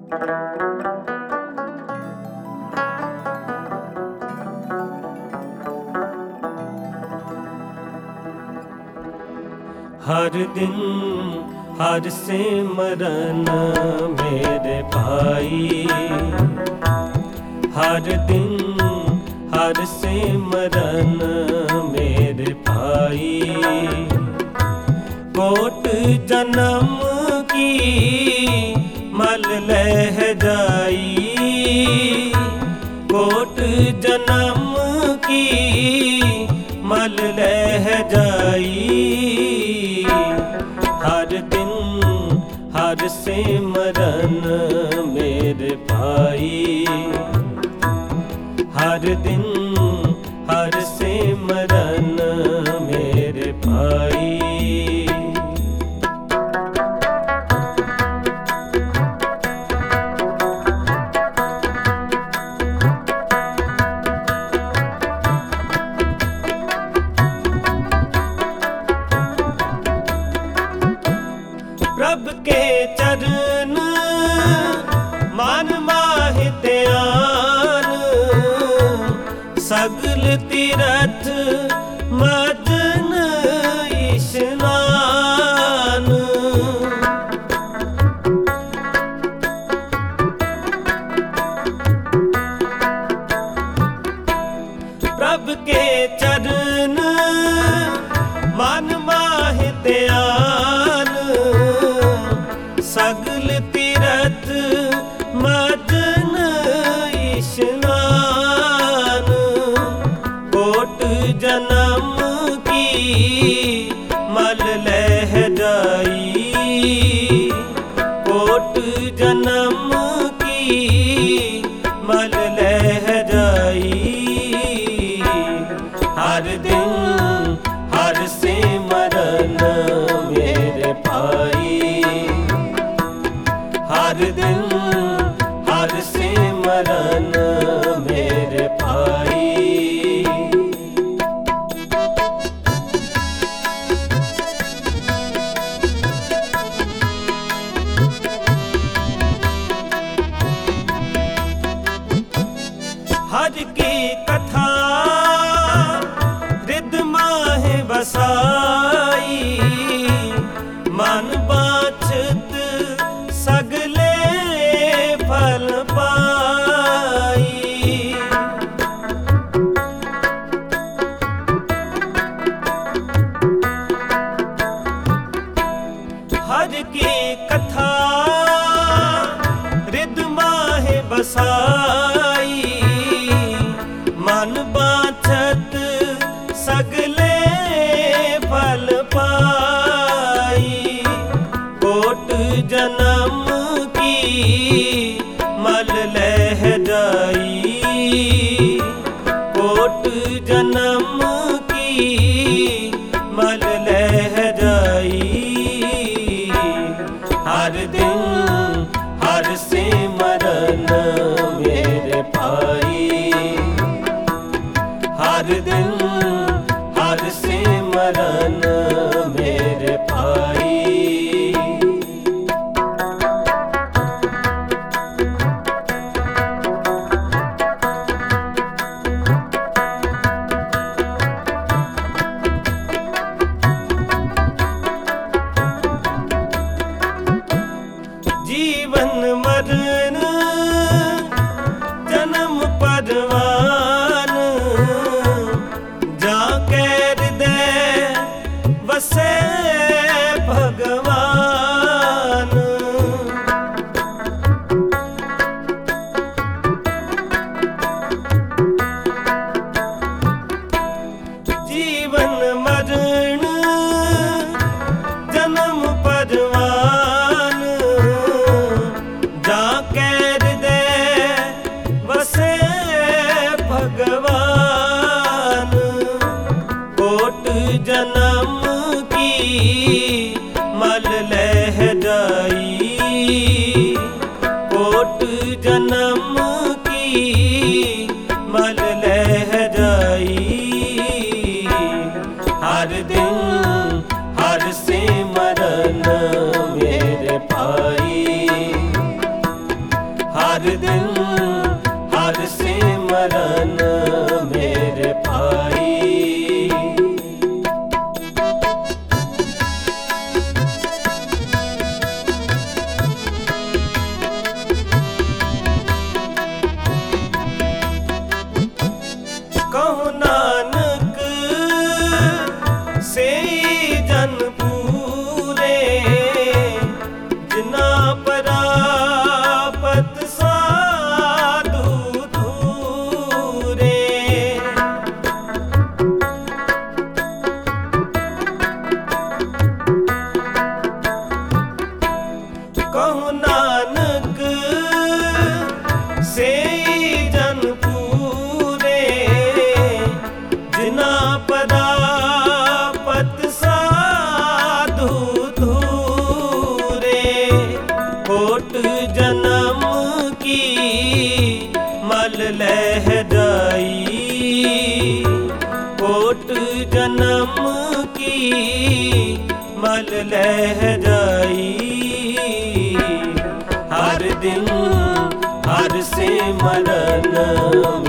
हर दिन हर सिमरन मेरे भाई, हर दिन हर सिमरन मेरे भाई। कोट जन्म की मल लह जाई, कोट जन्म की मल लह जाई। हर दिन हर सिमरन मेरे भाई, हर दिन हर सिमरन मेरे भाई। प्रभ के चरण मान माहि ध्यान, सगल तीरथ मजन स्नान। प्रभ के चरण मान माहि ध्यान, सगल तीरथ मजन स्नान। कोट जन्म की मल लह जाई, कोट जन्म की मल लह जाई। हर दिन हर सिमरन मेरे भाई, हर दिन हर सिमरन मेरे भाई। हर की कथा हृदय माहि बसाई, मन बाछत सगले फल पाई। हर की कथा हृदय माहि बसाई, मन बाछत सगले फल पाई। कोट जन्म की मल लह जाई, कोट जन्म की मल लह जाई। हर दिन हर सिमरन मेरे भाई, हर दिन हर सिमरन मेरे भाई। जीवन मरण जन्म परवान, जाके हृदय बसे भगवान। जीवन मरण जन्म परवान, जाके दिन हर सिमरन मेरे भाई। कहूँ नानक से जन पूरे, जिना परापत साधु धूरे। कहूँ नानक से जन पूरे, जिना परापत साधु धूरे। कोट जन्म की मल लह जाई, कोट जन्म की मल लह जाई। हर दिन हर सिमरन